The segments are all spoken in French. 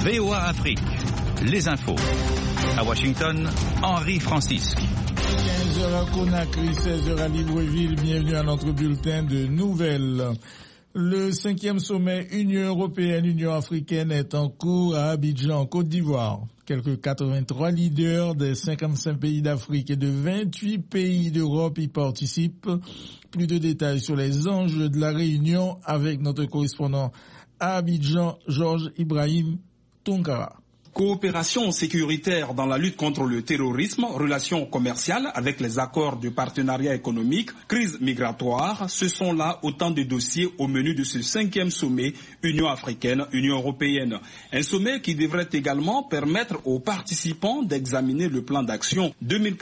VOA Afrique, les infos. À Washington, Henri Francisque. 15h à Conakry, 16h à Libreville. Bienvenue à notre bulletin de nouvelles. Le 5e sommet Union européenne-Union africaine est en cours à Abidjan, Côte d'Ivoire. Quelques 83 leaders des 55 pays d'Afrique et de 28 pays d'Europe y participent. Plus de détails sur les enjeux de la réunion avec notre correspondant à Abidjan, Georges Ibrahim Tunkara. Coopération sécuritaire dans la lutte contre le terrorisme, relations commerciales avec les accords de partenariat économique, crise migratoire, ce sont là autant de dossiers au menu de ce 5e sommet Union africaine-Union européenne. Un sommet qui devrait également permettre aux participants d'examiner le plan d'action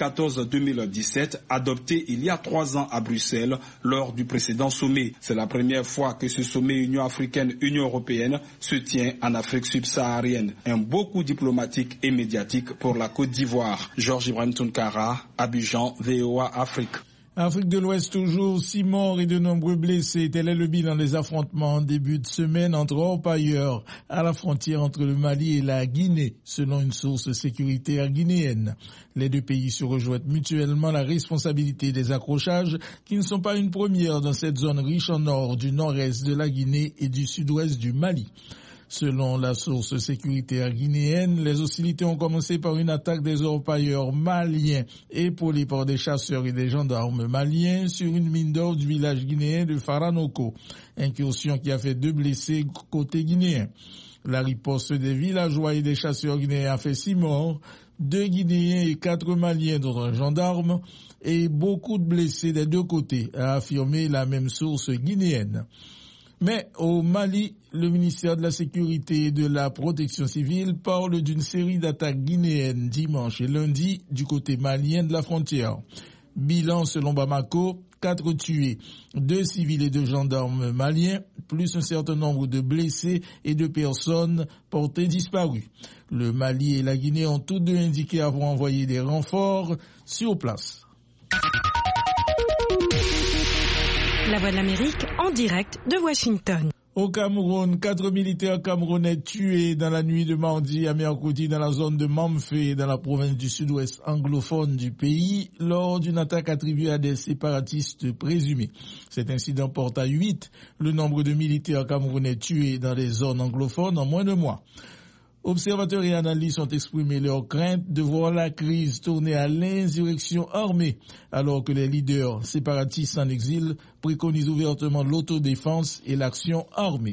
2014-2017 adopté il y a 3 ans à Bruxelles lors du précédent sommet. C'est la première fois que ce sommet Union africaine-Union européenne se tient en Afrique subsaharienne. Un beau coup diplomatique et médiatique pour la Côte d'Ivoire. Georges Ibrahim Tunkara, Abidjan, VOA Afrique. Afrique de l'Ouest toujours, 6 morts et de nombreux blessés. Tel est le bilan des affrontements en début de semaine entre orpailleurs à la frontière entre le Mali et la Guinée, selon une source sécuritaire guinéenne. Les deux pays se rejoignent mutuellement la responsabilité des accrochages qui ne sont pas une première dans cette zone riche en or du nord-est de la Guinée et du sud-ouest du Mali. Selon la source sécuritaire guinéenne, les hostilités ont commencé par une attaque des orpailleurs maliens épaulés par des chasseurs et des gendarmes maliens sur une mine d'or du village guinéen de Faranoko. Incursion qui a fait 2 blessés côté guinéen. La riposte des villageois et des chasseurs guinéens a fait 6 morts, 2 Guinéens et 4 Maliens dont un gendarme et beaucoup de blessés des deux côtés, a affirmé la même source guinéenne. Mais au Mali, le ministère de la Sécurité et de la Protection civile parle d'une série d'attaques guinéennes dimanche et lundi du côté malien de la frontière. Bilan selon Bamako, 4 tués, 2 civils et 2 gendarmes maliens, plus un certain nombre de blessés et de personnes portées disparues. Le Mali et la Guinée ont tous deux indiqué avoir envoyé des renforts sur place. La Voix de l'Amérique en direct de Washington. Au Cameroun, 4 militaires camerounais tués dans la nuit de mardi à mercredi dans la zone de Mamfé, dans la province du sud-ouest anglophone du pays, lors d'une attaque attribuée à des séparatistes présumés. Cet incident porte à 8 le nombre de militaires camerounais tués dans les zones anglophones en moins de mois. Observateurs et analystes ont exprimé leur crainte de voir la crise tourner à l'insurrection armée, alors que les leaders séparatistes en exil préconisent ouvertement l'autodéfense et l'action armée.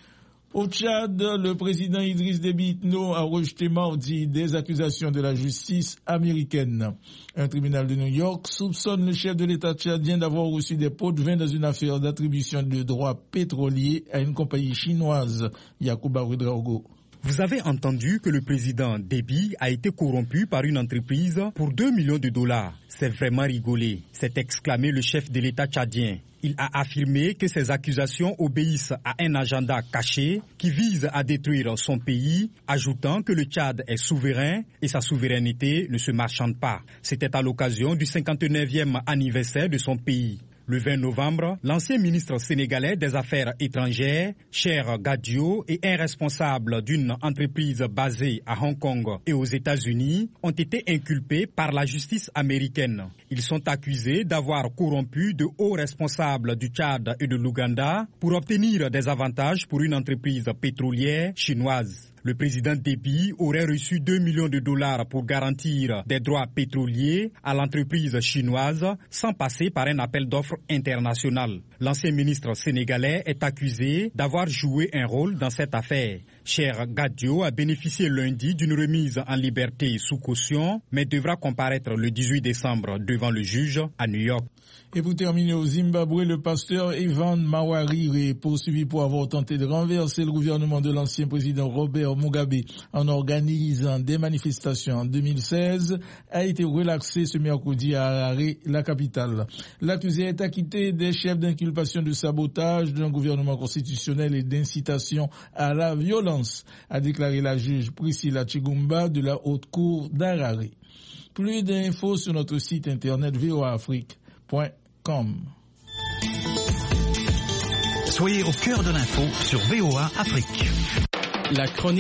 Au Tchad, le président Idriss Déby Itno a rejeté mardi des accusations de la justice américaine. Un tribunal de New York soupçonne le chef de l'État tchadien d'avoir reçu des pots de vin dans une affaire d'attribution de droits pétroliers à une compagnie chinoise, Yacouba Ouedraogo. Vous avez entendu que le président Déby a été corrompu par une entreprise pour 2 millions de dollars. C'est vraiment rigolé, s'est exclamé le chef de l'État tchadien. Il a affirmé que ces accusations obéissent à un agenda caché qui vise à détruire son pays, ajoutant que le Tchad est souverain et sa souveraineté ne se marchande pas. C'était à l'occasion du 59e anniversaire de son pays. Le 20 novembre, l'ancien ministre sénégalais des Affaires étrangères, Cheikh Gadio, et un responsable d'une entreprise basée à Hong Kong et aux États-Unis ont été inculpés par la justice américaine. Ils sont accusés d'avoir corrompu de hauts responsables du Tchad et de l'Ouganda pour obtenir des avantages pour une entreprise pétrolière chinoise. Le président Déby aurait reçu 2 millions de dollars pour garantir des droits pétroliers à l'entreprise chinoise sans passer par un appel d'offres international. L'ancien ministre sénégalais est accusé d'avoir joué un rôle dans cette affaire. Cheikh Gadio a bénéficié lundi d'une remise en liberté sous caution, mais devra comparaître le 18 décembre devant le juge à New York. Et pour terminer, au Zimbabwe, le pasteur Evan Mawarire est poursuivi pour avoir tenté de renverser le gouvernement de l'ancien président Robert Mugabe en organisant des manifestations en 2016, a été relaxé ce mercredi à Harare, la capitale. L'accusé est acquitté des chefs d'inculpation de sabotage d'un gouvernement constitutionnel et d'incitation à la violence, a déclaré la juge Priscilla Chigumba de la Haute Cour d'Harare. Plus d'infos sur notre site internet voaafrique.com. Soyez au cœur de l'info sur VOA Afrique. La chronique